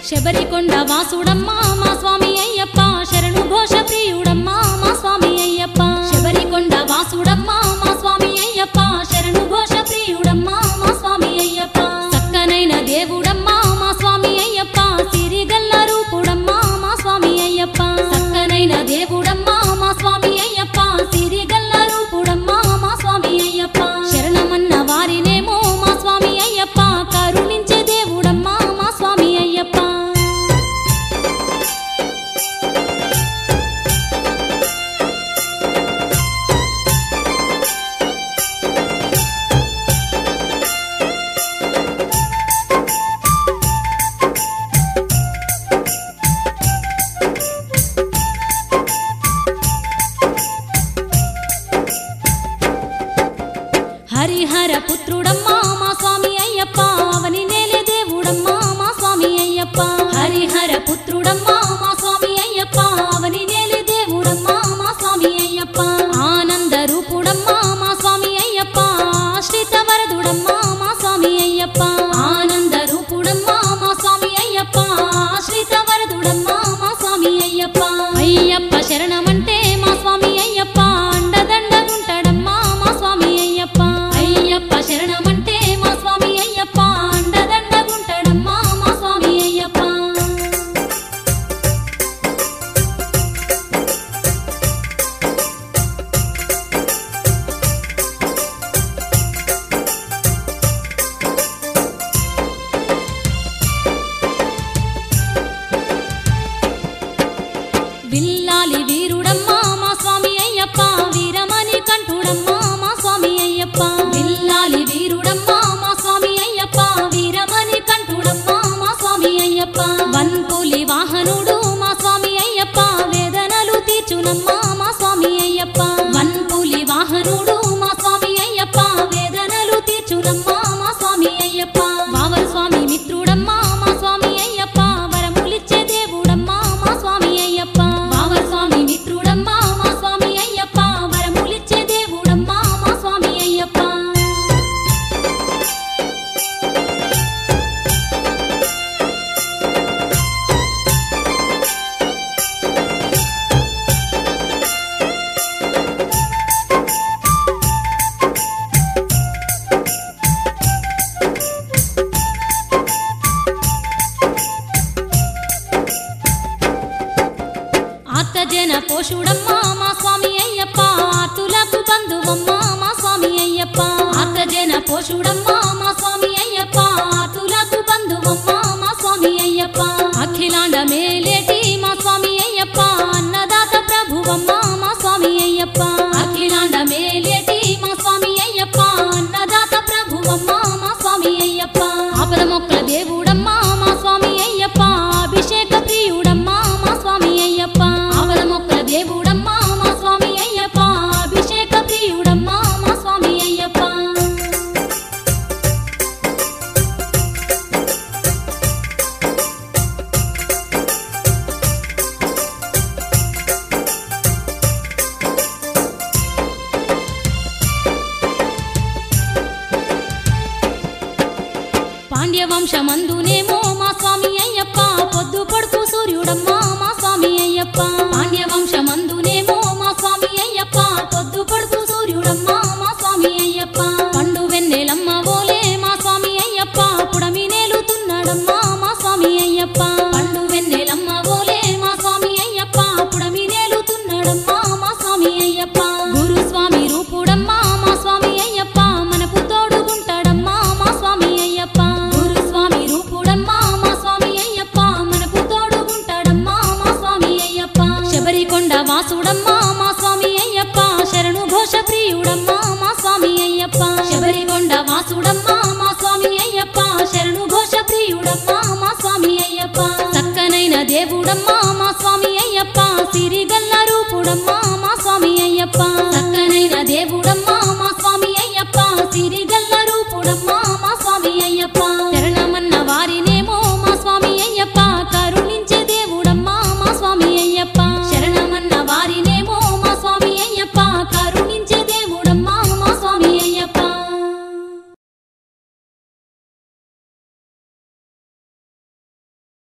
శబరికొండ వాసుడమ్మా మా స్వామి అయ్యప్ప శరణు ఘోష ప్రియుడమ్మా మా స్వామి అయ్యప్ప శబరికొండ వాసుడమ్మా మా స్వామి అయ్యప్ప శరణు ఘోష ప్రియుడమ్మా మా స్వామి అయ్యప్ప చక్కనైన దేవుడమ్మా మా స్వామి అయ్యప్ప సిరిగల్ల రూపుడమ్మా మా స్వామి అయ్యప్ప చక్కనైన దేవుడమ్మా మా స్వామి అయ్యప్ప సిరిగల్ల రూపుడమ్మా మా స్వామి అయ్యప్ప శరణమన్న వారినేమో మా స్వామి అయ్యప్ప కరుణించే దేవుడమ్మా మా స్వామి అయ్యప్ప హరిహర పుత్రుడమ్మా మా స్వామి అయ్యప్ప అవని నేలే దేవుడమ్మా మా స్వామి అయ్యప్ప హరిహర పుత్రుడమ్మా మా స్వామి అయ్యప్ప అవని నేలే దేవుడమ్మా మా స్వామి అయ్యప్ప ఆనంద రూపుడమ్మా మా స్వామి అయ్యప్ప ఆశ్రిత వరదుడమ్మా మా స్వామి అయ్యప్ప ఆనంద రూపుడమ్మా మా స్వామి అయ్యప్ప ఆశ్రిత వరదుడమ్మా మా స్వామి అయ్యప్ప అయ్యప్ప శరణమంటే మా స్వామి అయ్యప్ప అండదండగుంటాడమ్మా మా స్వామి అయ్యప్ప అయ్యప్ప శరణమంటే మా స్వామి అయ్యప్ప అండదండగుంటాడమ్మా మా స్వామి అయ్యప్ప విల్లాలి వీరుడమ్మా మా స్వామి అయ్యప్ప వీరమణి కంఠుడమ్మా మా స్వామి అయ్యప్ప విల్లాలి వీరుడమ్మా మా స్వామి అయ్యప్ప వీరమణి కంఠుడమ్మా మా స్వామి అయ్యప్ప వన్పులి వాహనుడు మా స్వామి అయ్యప్ప వేదనలు తీర్చునమ్మా మా స్వామి అయ్యప్ప వన్పులి వాహనుడు మా స్వామి అయ్యప్ప వేదనలు తీర్చునమ్మా మా స్వామి అయ్యప్ప వావర్ స్వామి మిత్రుడమ్మా మా స్వామి అయ్యప్ప వరములిచ్చే దేవుడమ్మా మా స్వామి అయ్యప్ప వావర్ స్వామి మిత్రుడమ్మా మా స్వామి అయ్యప్ప వరములిచ్చే దేవుడమ్మా మా స్వామి అయ్యప్ప ఆర్తజన పోషుడమ్మా మా స్వామి అయ్యప్ప ఆర్తులకు బంధువమ్మా మా స్వామి అయ్యప్ప ఆర్తజన పోషుడమ్మా మా స్వామి అయ్యప్ప ఆర్తులకు బంధువమ్మా మా స్వామి అయ్యప్ప అఖిలాండ మేలేటి మా స్వామి అయ్యప్ప అన్నదాత ప్రభువమ్మా మా స్వామి అయ్యప్ప అఖిలాండ మేలేటి మా స్వామి అయ్యప్ప అన్నదాత ప్రభువమ్మా మా స్వామి అయ్యప్ప ఆపద మొక్కల దేవుడమ్మా మా స్వామి అయ్యప్ప అభిషేక ప్రియుడమ్మా మా స్వామి అయ్యప్ప ఆపద మొక్కల దేవుడమ్మా మా స్వామి అయ్యప్ప అభిషేక ప్రియుడమ్మా మా స్వామి అయ్యప్ప పాండ్యవంశమందునేమో మా స్వామి అయ్యప్ప పొద్దు పొడుపు సూర్యుడమ్మా మా స్వామి అయ్యప్ప పాండ్యవంశమందునేమో మా స్వామి అయ్యప్ప పొద్దు పొడుపు సూర్యుడమ్మా మా స్వామి అయ్యప్ప పండు వెన్నెలమ్మ ఓలే మా స్వామి అయ్యప్ప పుడమి నేలుతున్నాడమ్మా మా స్వామి అయ్యప్ప పండు వెన్నెలమ్మ ఓలే మా స్వామి అయ్యప్ప పుడమి నేలుతున్నాడమ్మా మా స్వామి అయ్యప్ప గురుస్వామి రూపుడమ్మా మా స్వామి అయ్యప్ప మనకు తోడుగుంటాడమ్మా మా స్వామి అయ్యప్ప గురుస్వామి రూపుడమ్మా మా స్వామి అయ్యప్ప మనకు తోడుగుంటాడమ్మా మా స్వామి అయ్యప్ప శబరికొండ వాసుడమ్మా మా స్వామి అయ్యప్ప శరణు ఘోష ప్రియుడమ్మా మా స్వామి అయ్యప్ప శబరికొండ వాసుడమ్మా మా స్వామి అయ్యప్ప శరణు ఘోష ప్రియుడమ్మా మా స్వామి అయ్యప్ప చక్కనైన దేవుడమ్మా మా స్వామి అయ్యప్ప సిరిగల్ల రూపుడమ్మా మా స్వామి అయ్యప్ప చక్కనైన దేవుడమ్మా మా స్వామి అయ్యప్ప సిరిగల్ల రూపుడమ్మా మా స్వామి అయ్యప్ప